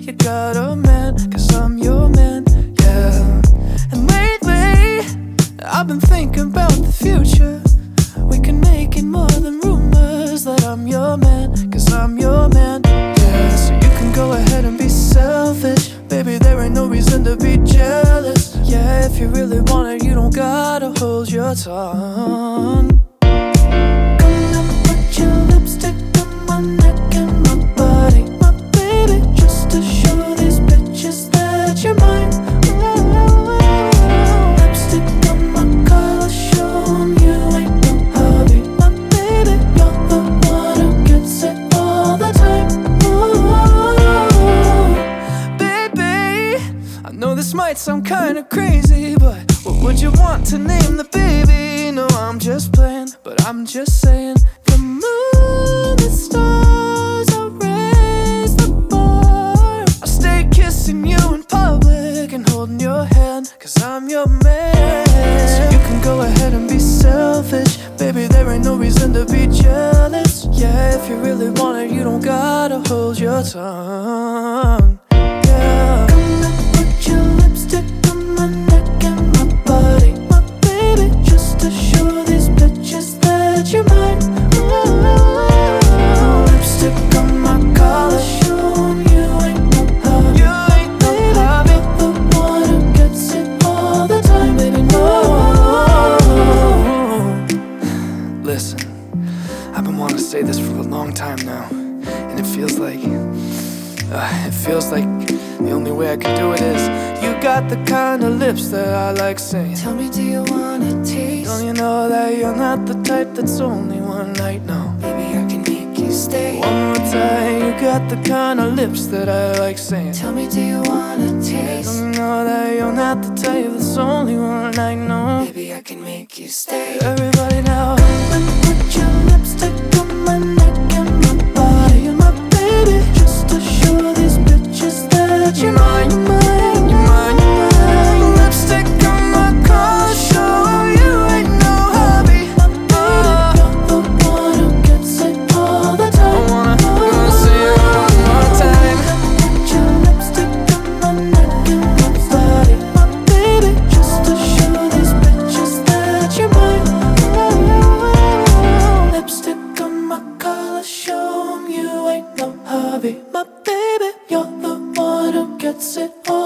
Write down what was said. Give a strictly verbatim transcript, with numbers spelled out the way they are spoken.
you got a man, cause I'm your man, yeah. And lately, I've been thinking about the future. We can make it more than rumors that I'm your man, cause I'm your man, yeah. So you can go ahead and be selfish, baby, there ain't no reason to be jealous. Yeah, if you really want it, you don't gotta hold your tongue. Come and put your lipstick on my neck and my body, my baby, just to show these bitches that you're mine. Ooh, lipstick on my collar, show 'em you ain't no hobby. My baby, you're the one who gets it all the time. Ooh, baby, I know this might sound kinda crazy, but what would you want to name the baby? No, I'm just playing, but I'm just saying. The moon, the stars, I'll raise the bar. I'll stay kissing you in public and holding your hand, cause I'm your man. So you can go ahead and be selfish, baby, there ain't no reason to be jealous. Yeah, if you really want it, you don't gotta hold your tongue, yeah. Come and put your lipstick on my neck and my body, my baby, just to show these bitches that you're mine. Ooh, lipstick on my collar, show 'em you ain't no hobby. You ain't no hobby. The one who gets it all the time, baby, no. Listen, I've been wanting to say this for a long time now, and it feels like, uh, it feels like the only way I can do it is, you got the kind of lips that I like saying. Tell me, do you wanna taste? Don't you know that you're not the type that's only one night, no. Maybe I can make you stay. One more time, you got the kind of lips that I like saying. Tell me, do you wanna taste? Don't you know that you're not the type that's only one night, no. Maybe I can make you stay. Everybody now, come and put your lipstick on my neck and my body, my baby, just to show these bitches that you're mine, you're mine, you're mine, you're mine. Lipstick on my collar, show you ain't no hobby. My baby, you're the one who gets it all the time. I wanna, I wanna see it one more time. Put your lipstick on my neck and my body, my baby, just to show these bitches that you're mine. Lipstick on my collar, show 'em you ain't no hobby. My baby, you're the one who gets it all